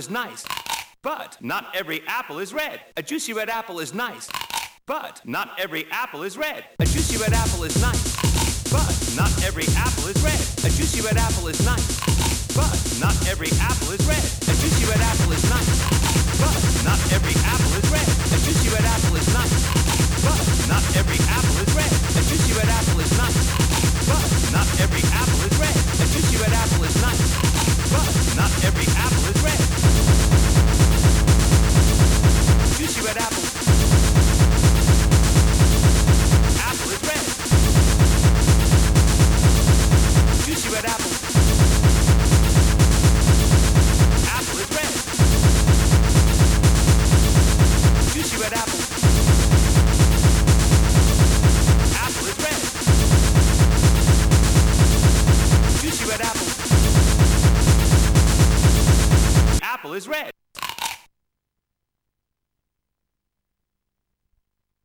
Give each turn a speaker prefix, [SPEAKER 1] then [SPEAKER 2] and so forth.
[SPEAKER 1] is nice, but not every apple is red. A juicy red apple is nice, but not every apple is red. A juicy red apple is nice, but not every apple is red. A juicy red apple is nice, but not every apple is red. A juicy red apple is nice, but not every apple is